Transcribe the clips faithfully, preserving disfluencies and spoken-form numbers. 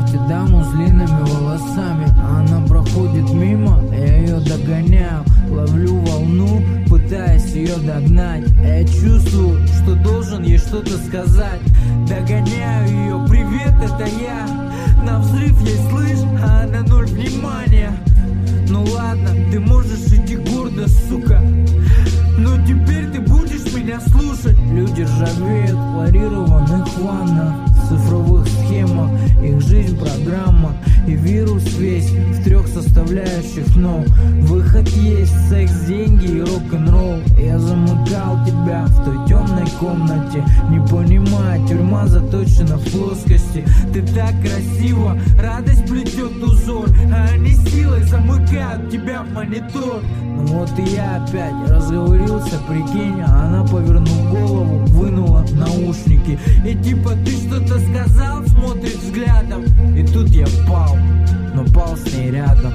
Помните даму с длинными волосами? Она проходит мимо, я ее догоняю. Ловлю волну, пытаясь ее догнать. Я чувствую, что должен ей что-то сказать. Догоняю ее, привет, это я. На взрыв ей слышь, а она ноль внимания. Ну ладно, ты можешь идти гордо, сука, но теперь ты будешь меня слушать. Люди ржавеют в хлорированных ваннах, в цифровых схемах. Их жизнь программа, и вирус весь в трех составляющих, но выход есть: секс, деньги и рок-н-ролл. Я замыкал тебя в той темной комнате, не понимая, тюрьма заточена в плоскости. Ты так красиво, радость плетет узор, а они силой замыкают тебя в монитор. Ну вот и я опять разговорился, прикинь, а она, повернув голову, вынула наушники. И типа ты что-то сказал, смотрит взглядом. И тут я пал, но пал с ней рядом.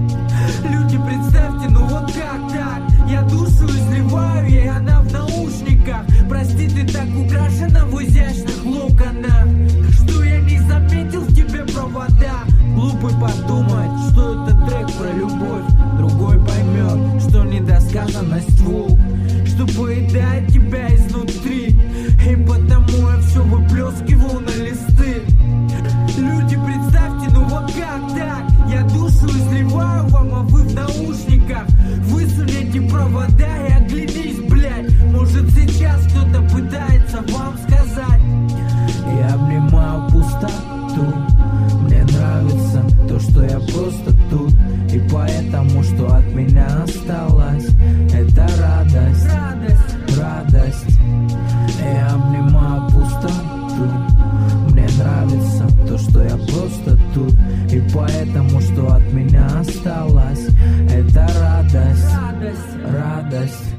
Люди, представьте, ну вот как так? Я душу изливаю, и она в наушниках. Прости, ты так украшена в изящных локонах, что я не заметил в тебе провода. Глупый подумать, что это трек про любовь. Другой поймет, что недосказанность волк, что поедает тебя изнутри. И потому я все выплескивал на листы. Люди, представьте, ну вот как так? Я душу изливаю вам, а вы в наушниках. Высунете провода и оглянись, блядь. Может сейчас кто-то пытается вам сказать. Я обнимаю пустоту. Мне нравится то, что я просто тут. И поэтому, что от меня осталось, это радость, радость, радость. Я обнимаю пустоту. Мне нравится то, что я просто тут. И поэтому, что от меня осталось,